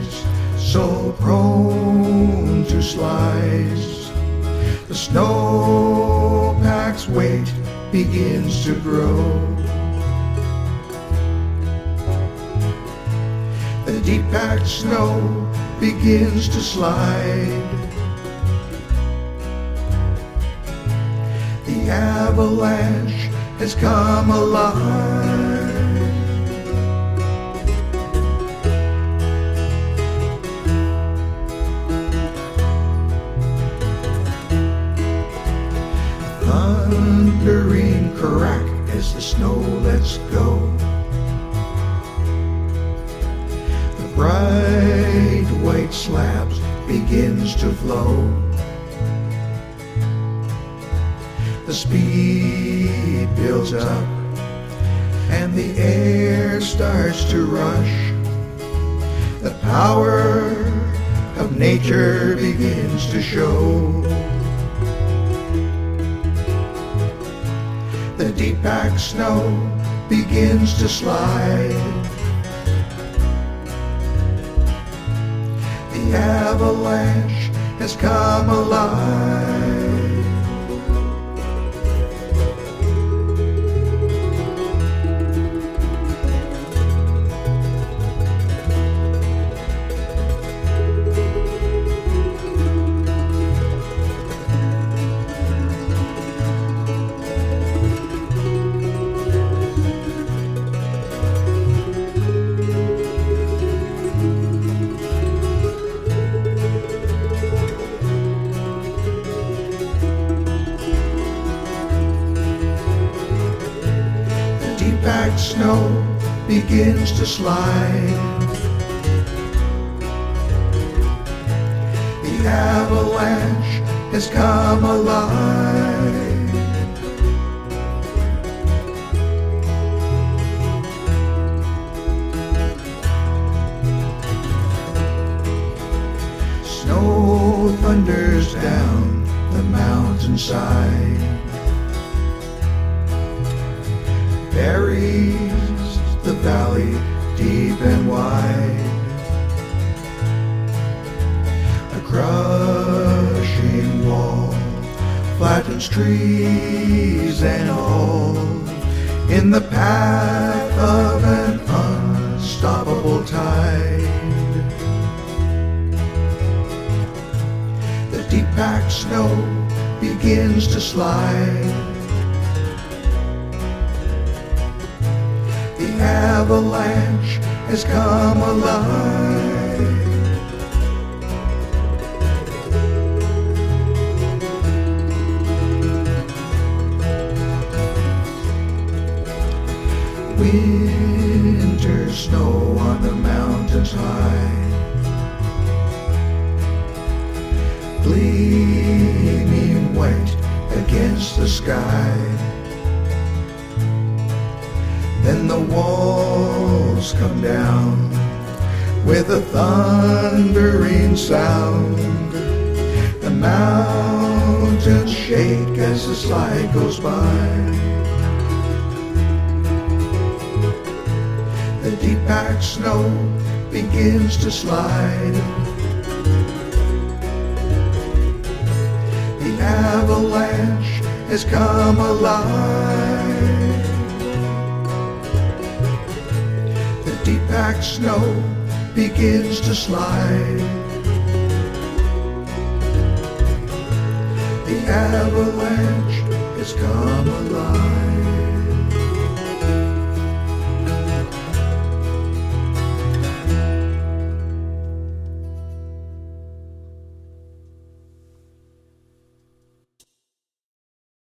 skies, so prone to slides. The snowpack's weight begins to grow. The deep-packed snow begins to slide. The avalanche has come alive. Thundering crack as the snow lets go. The bright white slabs begins to flow. The speed builds up and the air starts to rush. The power of nature begins to show. The deep-packed snow begins to slide. The avalanche has come alive. Deep-packed snow begins to slide. The avalanche has come alive. Snow thunders down the mountainside, buries the valley deep and wide. A crushing wall flattens trees and all in the path of an unstoppable tide. The deep-packed snow begins to slide. The avalanche has come alive. Winter snow on the mountains high, gleaming white against the sky. Then the walls come down with a thundering sound. The mountains shake as the slide goes by. The deep-packed snow begins to slide. The avalanche has come alive. The deep-packed snow begins to slide. The avalanche has come alive.